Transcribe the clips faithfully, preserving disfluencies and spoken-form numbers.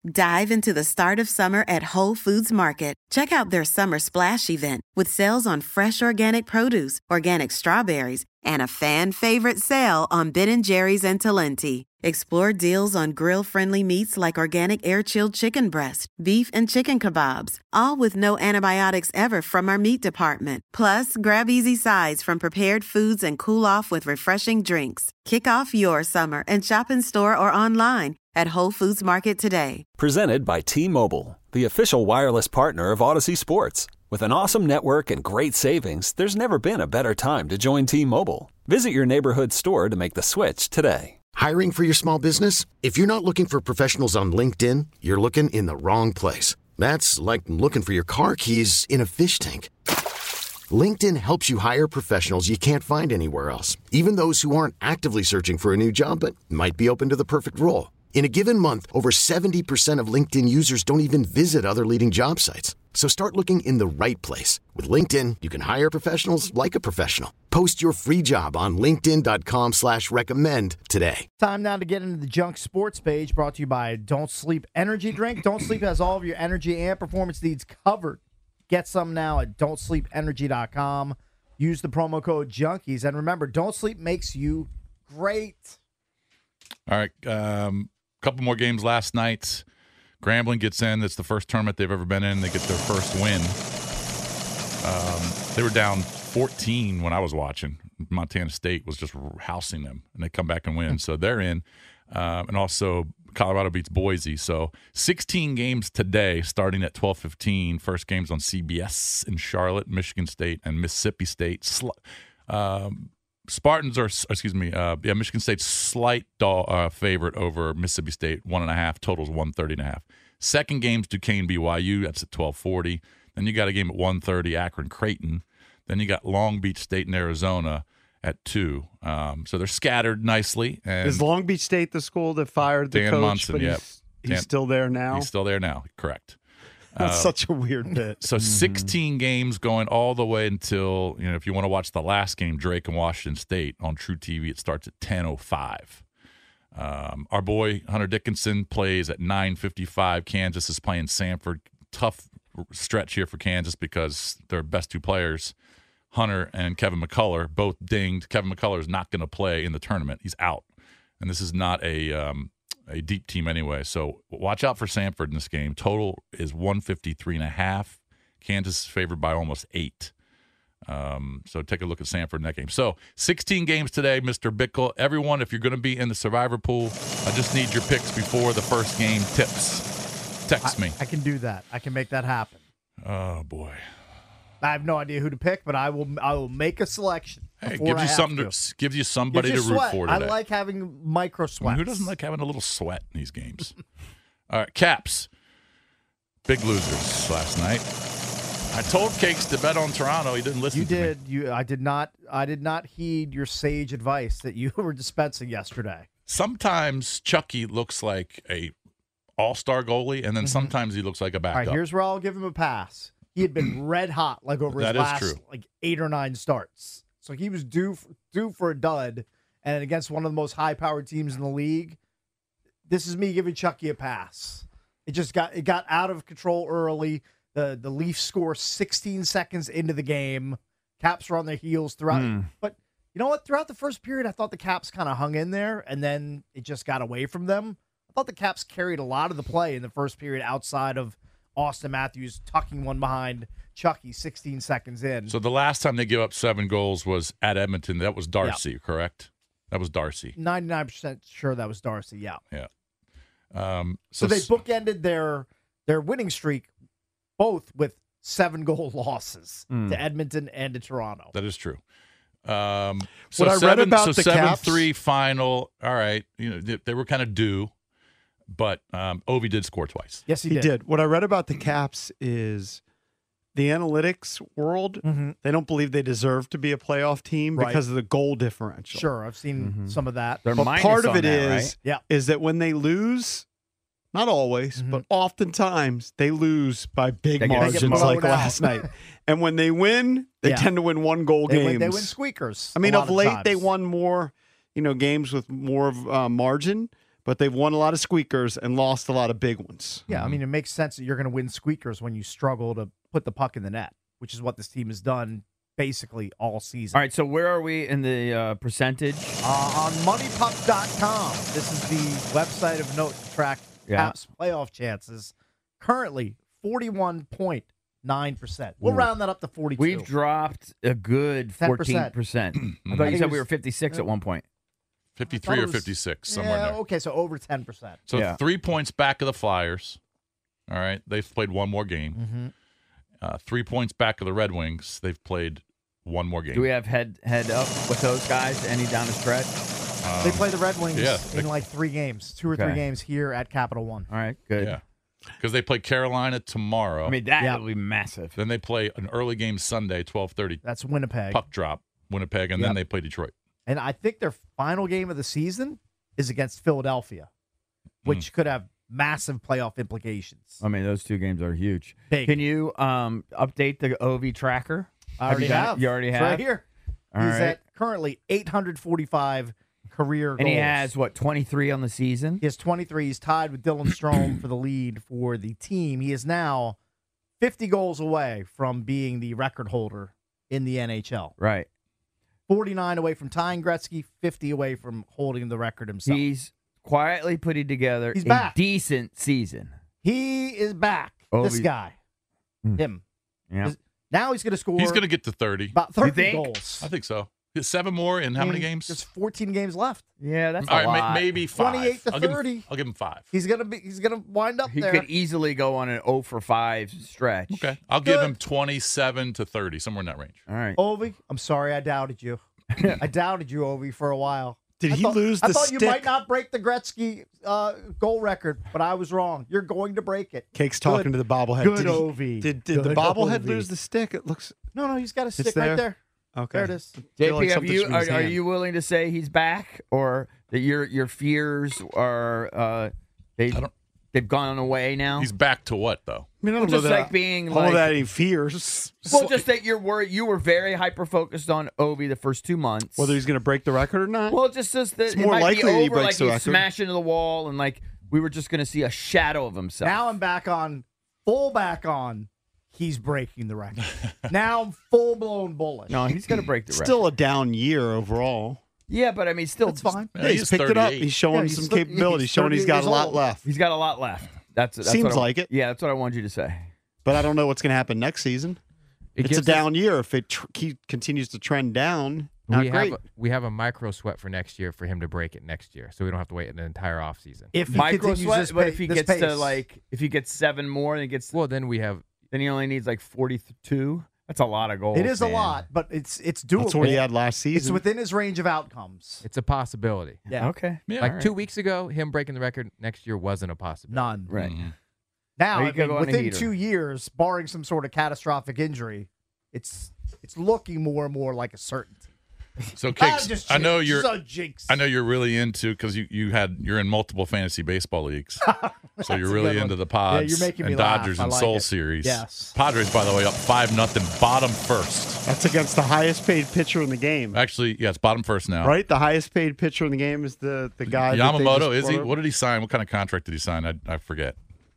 Dive into the start of summer at Whole Foods Market. Check out their Summer Splash event with sales on fresh organic produce, organic strawberries, and a fan-favorite sale on Ben and Jerry's and Talenti. Explore deals on grill-friendly meats like organic air-chilled chicken breast, beef and chicken kebabs, all with no antibiotics ever from our meat department. Plus, grab easy sides from prepared foods and cool off with refreshing drinks. Kick off your summer and shop in store or online at Whole Foods Market today. Presented by T-Mobile, the official wireless partner of Odyssey Sports. With an awesome network and great savings, there's never been a better time to join T-Mobile. Visit your neighborhood store to make the switch today. Hiring for your small business? If you're not looking for professionals on LinkedIn, you're looking in the wrong place. That's like looking for your car keys in a fish tank. LinkedIn helps you hire professionals you can't find anywhere else, even those who aren't actively searching for a new job but might be open to the perfect role. In a given month, over seventy percent of LinkedIn users don't even visit other leading job sites. So start looking in the right place. With LinkedIn, you can hire professionals like a professional. Post your free job on linkedin.com slash recommend today. Time now to get into the Junk Sports page, brought to you by Don't Sleep Energy Drink. Don't Sleep has all of your energy and performance needs covered. Get some now at don't sleep energy dot com. Use the promo code Junkies. And remember, Don't Sleep makes you great. All right, um, couple more games last night. Grambling gets in. That's the first tournament they've ever been in. They get their first win. Um, they were down fourteen when I was watching. Montana State was just housing them, and they come back and win. So they're in. Uh, and also Colorado beats Boise. So sixteen games today, starting at twelve fifteen. First games on C B S in Charlotte, Michigan State, and Mississippi State. Sl- um, Spartans are, excuse me, uh, yeah, Michigan State's slight do- uh, favorite over Mississippi State, one and a half. Totals one thirty and a half. Second game's Duquesne B Y U. That's at twelve forty. Then you got a game at one thirty, Akron Creighton. Then you got Long Beach State and Arizona at two. Um, so they're scattered nicely. And is Long Beach State the school that fired the Dan coach? Munson, but yep. he's, he's Dan, still there now. He's still there now. Correct. That's uh, such a weird bit. So sixteen games going all the way until, you know, if you want to watch the last game, Drake and Washington State on True T V, it starts at ten oh five. Um, our boy Hunter Dickinson plays at nine fifty-five. Kansas is playing Samford. Tough stretch here for Kansas because their best two players, Hunter and Kevin McCullough, both dinged. Kevin McCullough is not going to play in the tournament. He's out. And this is not a um, a deep team anyway. So watch out for Samford in this game. Total is one fifty-three and a half. Kansas is favored by almost eight. Um, so take a look at Samford in that game. So sixteen games today, Mister Bickle. Everyone, if you're going to be in the Survivor pool, I just need your picks before the first game tips. Text I, me. I can do that. I can make that happen. Oh, boy. I have no idea who to pick, but I will I will make a selection. Hey, it before gives I you have something to. to, gives you somebody Gives you to root sweat. for today. I like having micro I sweats. mean, who doesn't like having a little sweat in these games? All right, Caps. Big losers last night. I told Cakes to bet on Toronto. He didn't listen You to did. me. You I did not I did not heed your sage advice that you were dispensing yesterday. Sometimes Chucky looks like a all-star goalie, and then Mm-hmm. sometimes he looks like a All backup. right, here's where I'll give him a pass. He had been red hot like over his That is last true. like eight or nine starts. So he was due for, due for a dud, and against one of the most high-powered teams in the league. This is me giving Chucky a pass. It just got it got out of control early. The the Leafs score sixteen seconds into the game. Caps were on their heels throughout. Mm. But you know what? Throughout the first period, I thought the Caps kind of hung in there, and then it just got away from them. I thought the Caps carried a lot of the play in the first period outside of Austin Matthews tucking one behind Chucky sixteen seconds in. So the last time they gave up seven goals was at Edmonton. That was Darcy, Yeah. correct? That was Darcy. ninety-nine percent sure that was Darcy, yeah. Yeah. Um, So, so, they bookended their their winning streak both with seven goal losses Mm. to Edmonton and to Toronto. That is true. Um, so What I read seven, about so the seven Caps- three final. All right, you know they, they were kind of due, but um, Ovi did score twice. Yes, he, He did. did. What I read about the Caps is the analytics world, Mhm. they don't believe they deserve to be a playoff team Right. because of the goal differential. Sure, I've seen Mhm. some of that. They're But minus part of on it that, is right? Yeah. is that when they lose, not always, Mhm. but oftentimes they lose by big They get- they get margins blown like out. last night. And when they win, they Yeah. tend to win one goal They games. win, they win squeakers. I mean, a of lot late times. they won more, you know, games with more of uh, margin. but they've won a lot of squeakers and lost a lot of big ones. Yeah, I mean, it makes sense that you're going to win squeakers when you struggle to put the puck in the net, which is what this team has done basically all season. All right, so where are we in the uh, percentage? Uh, on money puck dot com, this is the website of note to track Yeah. Caps playoff chances. Currently, forty-one point nine percent. We'll Ooh. round that up to forty-two. We've dropped a good fourteen percent. I thought I you think said it we was- were fifty-six at one point. fifty-three I thought or it was- fifty-six, somewhere yeah, in there. okay, so over ten percent. So Yeah. three points back of the Flyers. All right, they've played one more game. Mm-hmm. Uh, three points back of the Red Wings. They've played one more game. Do we have head head up with those guys? Any down the stretch? Um, They play the Red Wings yeah, in they- like three games, two or Okay. three games here at Capital One. All right, good. Yeah, because they play Carolina tomorrow. I mean, that Yeah. will be massive. then they play an early game Sunday, twelve thirty. That's Winnipeg. Puck drop, Winnipeg, and Yep. then they play Detroit. And I think their final game of the season is against Philadelphia, which could have massive playoff implications. I mean, those two games are huge. Big. Can you um, update the O V tracker? I already you done it? have. You already It's have? right here. All He's right. at currently eight hundred forty-five career And goals. he has, what, twenty-three on the season? He has twenty-three. He's tied with Dylan Strome for the lead for the team. He is now fifty goals away from being the record holder in the N H L. Right. forty-nine away from tying Gretzky, fifty away from holding the record himself. He's quietly putting together He's a back. decent season. he is back. Oh, this he- guy. Mm. Him. Yeah. Is- Now he's going to score He's going to get to thirty. about thirty think? goals. I think so. Seven more in how many And games? There's fourteen games left. Yeah, that's a All right, lot. may- maybe five. twenty-eight to I'll give him- thirty. I'll give him five. He's gonna be. He's gonna wind up He there. could easily go on an oh for five stretch. Okay, I'll give Good. him twenty-seven to thirty, somewhere in that range. All right. Ovi, I'm sorry, I doubted you. I doubted you, Ovi, for a while. Did I he thought- lose I the thought you stick? might not break the Gretzky uh, goal record, but I was wrong. You're going to break it. Cake's talking Good- to the bobblehead. Good did he- Ovi. Did, did the Good bobblehead Ovi. lose the stick? It looks No, no, he's got a stick there? right there. okay. There it is. I J feel P, like have something's you from his are, are hand. you willing to say he's back, or that your your fears are uh, they I don't- they've gone away now? He's back to what though? I mean, I Well, don't know just that like being all like- that he fears. well, just that you're worried. You were very hyper focused on Ovi the first two months. Whether he's going to break the record or not. well, it just says that It's it more might likely be that he over, breaks like the he record. smashed into the wall, and like we were just going to see a shadow of himself. Now I'm back on, full back on. He's breaking the record. Now I'm full blown bullish. no, he's going to break the record. Still a down year overall. yeah, but I mean, still, That's fine. Yeah, Yeah, he's, he's picked it up. thirty-eight. He's showing Yeah, he's some still- capability, he's showing he's thirty got years a lot old. left. He's got a lot left. That's, that's Seems what I- like it. Yeah, that's what I wanted you to say. But I don't know what's going to happen next season. It it's a gives us- down year. If it tr- keep, continues to trend down, not we great. have a, we have a micro sweat for next year for him to break it next year, so we don't have to wait an entire off season. If he Micro continues sweat, this, but pa- if he this gets to pace. like, if he gets seven more, and he gets, Well, then we have then he only needs like forty-two. That's a lot of goals. it is man. a lot, but it's it's doable. That's what he had last It's season. within his range of outcomes. it's a possibility. Yeah, Okay. Yeah, like all right. two weeks ago, him breaking the record next year wasn't a possibility. none. Right. Mhm. Now, Or you I could mean, go on a within heater. two years, barring some sort of catastrophic injury, it's it's looking more and more like a certainty. So, Ah, Cakes, just I know jinx. you're. So jinx. I know you're really into because you, you had you're in multiple fantasy baseball leagues, so you're a really good into one. the Pods Yeah, you're making me and laugh. Dodgers I and like Soul it. Series. Yes. Padres, by the way, up five nothing, bottom first. That's against the highest paid pitcher in the game. Actually, yeah, it's bottom first now. Right? The highest paid pitcher in the game is the, the guy. that they Yamamoto, just is he? brought up. What did he sign? What kind of contract did he sign? I, I forget.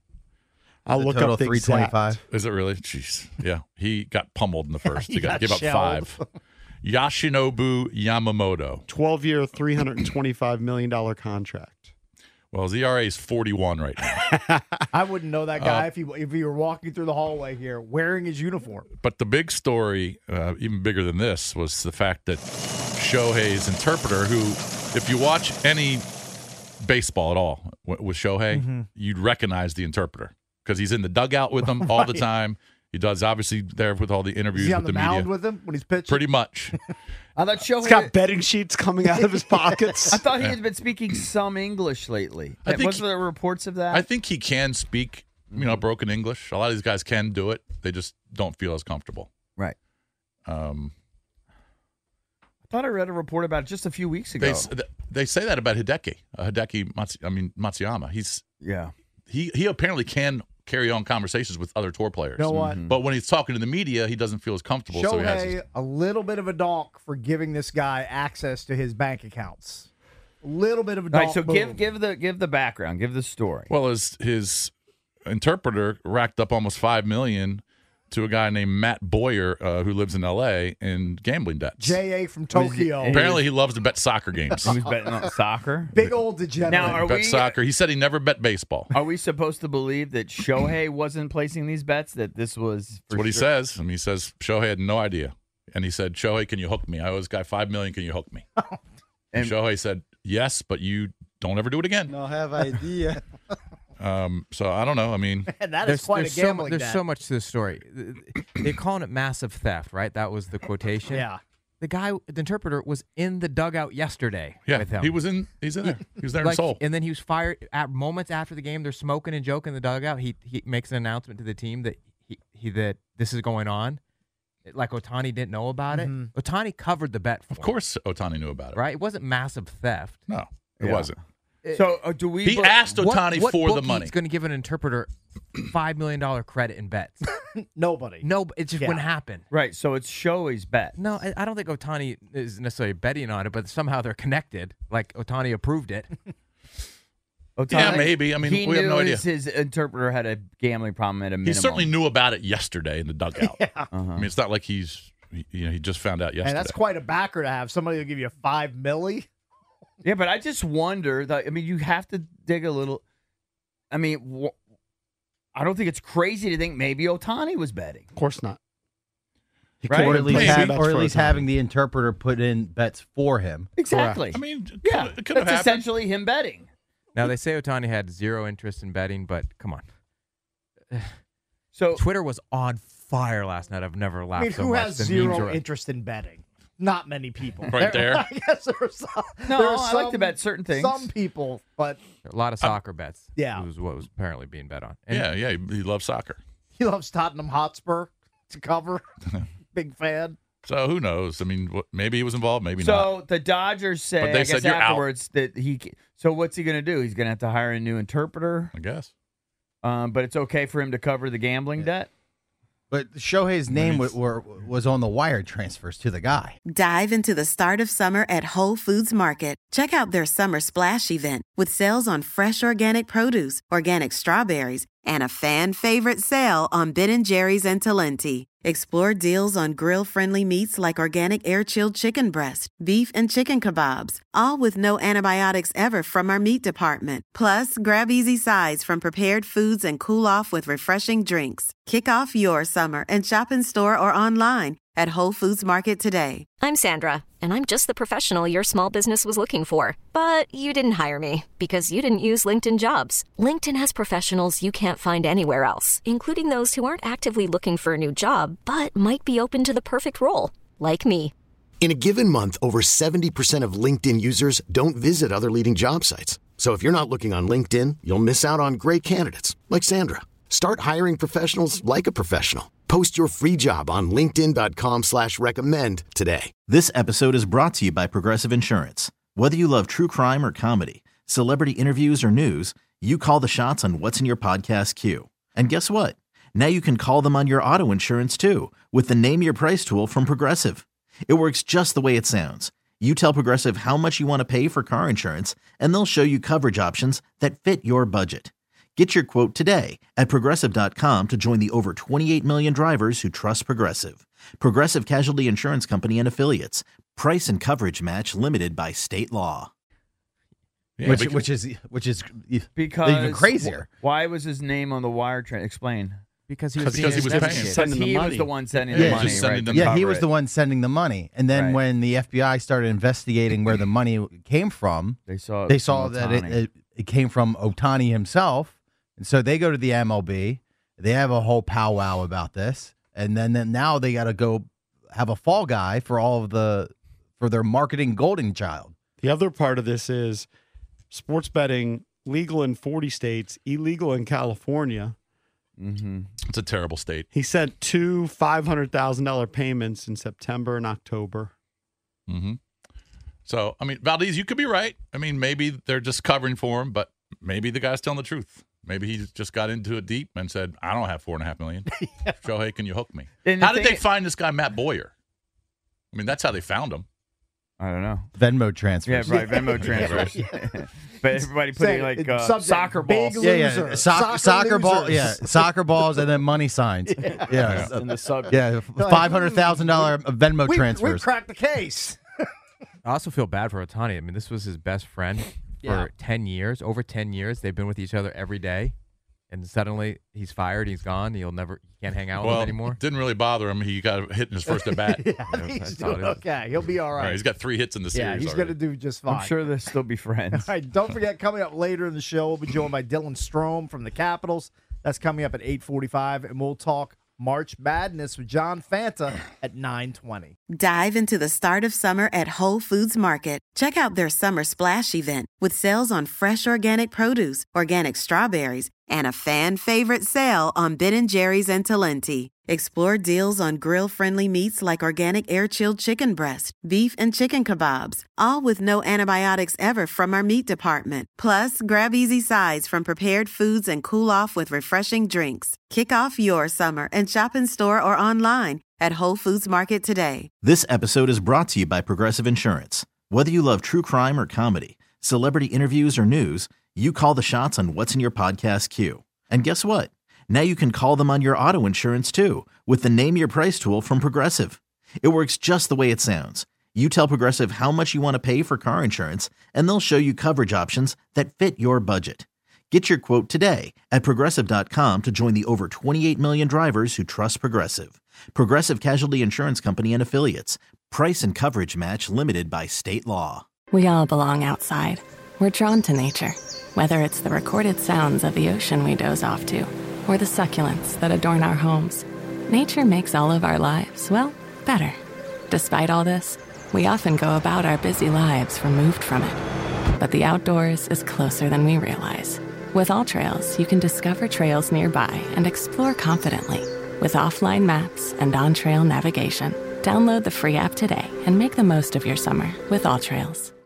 I'll The look total up the three twenty-five. exact. Is it really? Jeez. Yeah. He got pummeled in the first. He he got, got gave up shelled. five. Yoshinobu Yamamoto. twelve-year, three hundred twenty-five million dollars contract. Well, his E R A is forty-one right now. I wouldn't know that guy Uh, if he if he were walking through the hallway here wearing his uniform. But the big story, uh, even bigger than this, was the fact that Shohei's interpreter, who, if you watch any baseball at all w- with Shohei, Mm-hmm. you'd recognize the interpreter because he's in the dugout with them all the Right. time. He does obviously there with all the Is interviews he on with the, the, mound media. with him when he's pitching? Pretty much. I thought Shohei. He's got betting sheets coming out of his pockets. I thought he had been speaking some English lately. I think Wasn't he- there reports of that? I think he can speak, you know, broken English. A lot of these guys can do it. They just don't feel as comfortable. right. Um, I thought I read a report about it just a few weeks ago. they s- they say that about Hideki. Uh, Hideki, Matsu, I mean Matsuyama. He's yeah. he he apparently can carry on conversations with other tour players. You know what? But when he's talking to the media, he doesn't feel as comfortable. so he has his, Shohei, a little bit of a donk for giving this guy access to his bank accounts. little bit of a All right, dog so boom. give give the give the background, give the story. Well, his his interpreter racked up almost five million to a guy named Matt Boyer, uh, who lives in L A, in gambling debts. J A from Was he- Tokyo. Apparently, he loves to bet soccer games. He was betting on soccer. Big old degenerate. Now, are bet we soccer. He said he never bet baseball. are we supposed to believe that Shohei wasn't placing these bets? That this was That's what he says. I mean, he says Shohei had no idea, and he said, "Shohei, can you hook me? I owe this guy five million. Can you hook me?" And And- Shohei said, "Yes, but you don't ever do it again." No have idea. Um, so I don't know. I mean, And that is There's, quite there's, a so, mu- gambling there's debt. so much to the story. They're calling it massive theft, right? That was the quotation. Yeah. The guy, the interpreter, was in the dugout yesterday yeah, with him. he was in. He's in there. He was there in like, Seoul. and then he was fired at moments after the game. They're smoking and joking in the dugout. He he makes an announcement to the team that he, he that this is going on. Like Otani didn't know about Mhm. it. Otani covered the bet for Of him, course, Otani knew about it. right? It wasn't massive theft. No, it Yeah. wasn't. So uh, do we? He be- asked What- Otani what for the bookie money. is going to give an interpreter five million dollar credit in bets? Nobody. No, it just Yeah. wouldn't happen. Right. So it's Shohei's bet. No, I, I don't think Otani is necessarily betting on it, but somehow they're connected. Like Otani approved it. Otani, Yeah, maybe. I mean, he we have knew no idea. His, his interpreter had a gambling problem at a minimum. He certainly knew about it yesterday in the dugout. Yeah. Uh-huh. I mean, it's not like he's he- you know he just found out yesterday. And that's quite a backer to have. Somebody will give you five milli. Yeah, but I just wonder that. I mean, you have to dig a little. I mean, wh- I don't think it's crazy to think maybe Otani was betting. Of course not. He Right? couldn't Or at least, Maybe. have, bets or at for least Ohtani. having the interpreter put in bets for him. Exactly. I mean, it could, yeah, it could have that's happened. essentially him betting. Now they say Otani had zero interest in betting, but come on. So Twitter was on fire last night. I've never I laughed mean, so who much. has The zero memes are- interest in betting? Not many people. Right there. I guess there are some. No, there are I like to some- bet certain things. Some people, but A lot of soccer bets. yeah. was what was apparently being bet on. And Yeah, yeah, he, he loves soccer. he loves Tottenham Hotspur to cover. Big fan. So who knows? I mean, what, maybe he was involved, maybe so not. the Dodgers say, But they I said guess you're out. afterwards that he. ca- So what's he going to do? He's going to have to hire a new interpreter. I guess. Um, but it's okay for him to cover the gambling debt. But Shohei's name Maybe w- were, was on the wire transfers to the guy. Dive into the start of summer at Whole Foods Market. Check out their summer splash event with sales on fresh organic produce, organic strawberries, and a fan favorite sale on Ben and Jerry's and Talenti. Explore deals on grill-friendly meats like organic air-chilled chicken breast, beef, and chicken kebabs, all with no antibiotics ever from our meat department. Plus, grab easy sides from prepared foods and cool off with refreshing drinks. Kick off your summer and shop in store or online at Whole Foods Market today. I'm Sandra, and I'm just the professional your small business was looking for. But you didn't hire me because you didn't use LinkedIn Jobs. LinkedIn has professionals you can't find anywhere else, including those who aren't actively looking for a new job, but might be open to the perfect role, like me. In a given month, over seventy percent of LinkedIn users don't visit other leading job sites. So if you're not looking on LinkedIn, you'll miss out on great candidates like Sandra. Start hiring professionals like a professional. Post your free job on linkedin.com slash recommend today. This episode is brought to you by Progressive Insurance. Whether you love true crime or comedy, celebrity interviews or news, you call the shots on what's in your podcast queue. And guess what? Now you can call them on your auto insurance too with the Name Your Price tool from Progressive. It works just the way it sounds. You tell Progressive how much you want to pay for car insurance, and they'll show you coverage options that fit your budget. Get your quote today at Progressive dot com to join the over twenty-eight million drivers who trust Progressive. Progressive Casualty Insurance Company and Affiliates. Price and coverage match limited by state law. Yeah, which, because- which is which is Because even crazier. wh- Why was his name on the wire? Tra- explain. Because he was, Because he was being paying. investigated. Sending Because the he was money. the one sending Yeah, the he's money. just sending right, them to Yeah, he cover was it. the one sending the money. And then Right. when the F B I started investigating where the money came from, They saw. it they was saw from that it, Ohtani. it, it came from Otani himself. And so they go to the M L B. They have a whole powwow about this. And then, then now they got to go have a fall guy for all of the for their marketing golden child. The other part of this is sports betting legal in forty states, illegal in California. Mhm. It's a terrible state. He sent two five hundred thousand dollars payments in September and October. hmm So, I mean, Valdez, you could be right. I mean, maybe they're just covering for him, but maybe the guy's telling the truth. Maybe he just got into it deep and said, I don't have four and a half million. Shohei, can you hook me? And the How did thing- they find this guy, Matt Boyer? I mean, that's how they found him. I don't know. Venmo transfers. Yeah, right. Venmo transfers. But everybody putting Say, like it- uh, subject, soccer balls. big Yeah, yeah. loser. Soc- Soccer soccer ball. losers. Yeah, soccer balls and then money signs. Yeah, yeah. in the sub. yeah five hundred thousand dollar Venmo We, we transfers. cracked the case. I also feel bad for Otani. I mean, this was his best friend for Yeah. ten years. Over ten years, they've been with each other every day, and suddenly he's fired. He's gone. He'll never. He can't hang out with Well, him anymore. didn't really bother him. He got hit in his first at bat. yeah, Yeah, he's that's doing how it is. okay. He'll be all All right. right, he's got three hits in the yeah, series. he's already. going to do just fine. I'm sure they'll still be friends. All right, don't forget, coming up later in the show, we'll be joined by Dylan Strome from the Capitals. That's coming up at eight forty-five, and we'll talk March Madness with John Fanta at nine twenty. Dive into the start of summer at Whole Foods Market. Check out their Summer Splash event with sales on fresh organic produce, organic strawberries, and a fan favorite sale on Ben and Jerry's and Talenti. Explore deals on grill-friendly meats like organic air-chilled chicken breast, beef and chicken kebabs, all with no antibiotics ever from our meat department. Plus, grab easy sides from prepared foods and cool off with refreshing drinks. Kick off your summer and shop in store or online at Whole Foods Market today. This episode is brought to you by Progressive Insurance. Whether you love true crime or comedy, celebrity interviews or news, you call the shots on what's in your podcast queue. And guess what? Now you can call them on your auto insurance too with the Name Your Price tool from Progressive. It works just the way it sounds. You tell Progressive how much you want to pay for car insurance, and they'll show you coverage options that fit your budget. Get your quote today at Progressive dot com to join the over twenty-eight million drivers who trust Progressive. Progressive Casualty Insurance Company and Affiliates. Price and coverage match limited by state law. We all belong outside. We're drawn to nature, whether it's the recorded sounds of the ocean we doze off to, or the succulents that adorn our homes. Nature makes all of our lives, well, better. Despite all this, we often go about our busy lives removed from it. But the outdoors is closer than we realize. With AllTrails, you can discover trails nearby and explore confidently. With offline maps and on-trail navigation, download the free app today and make the most of your summer with AllTrails.